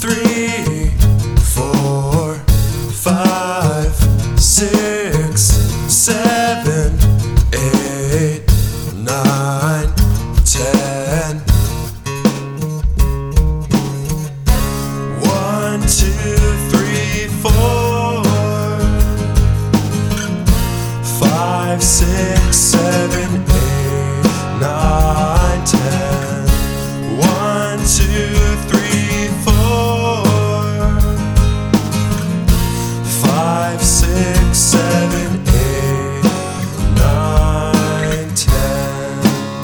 3, 4, 5, 6, 7, 8, 9, 10. 1, 2, 3, 4, 5, 6, 7, 8, 9, 10. 1, 2, 3, 4, 5, 6, 7, 8, 9, 10.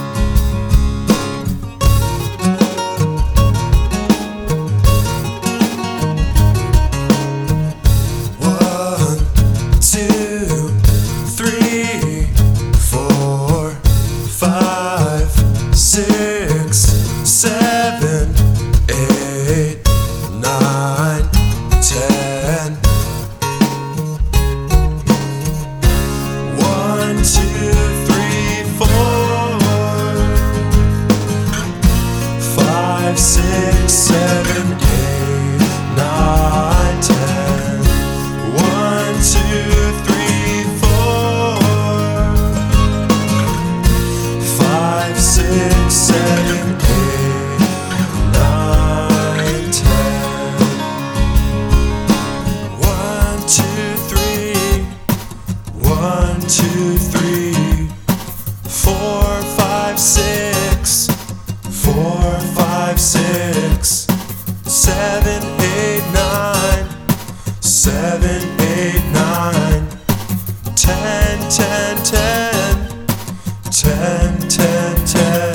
1, 2, 3, 4, 5, 6, 7, 8, 9, 10. 1, 2, 3, 4, 5, 6, 7, 8, 9, 10. 1, 2, 3, 4, 5, 6, 7, 8, 9, 10. 1, 2, 3, 1, 2, 3, 4, 5, 6, 4, 5, 6, 7, 8, 9, 7, 8, 9, 10, 10, 10, 10, 10, 10.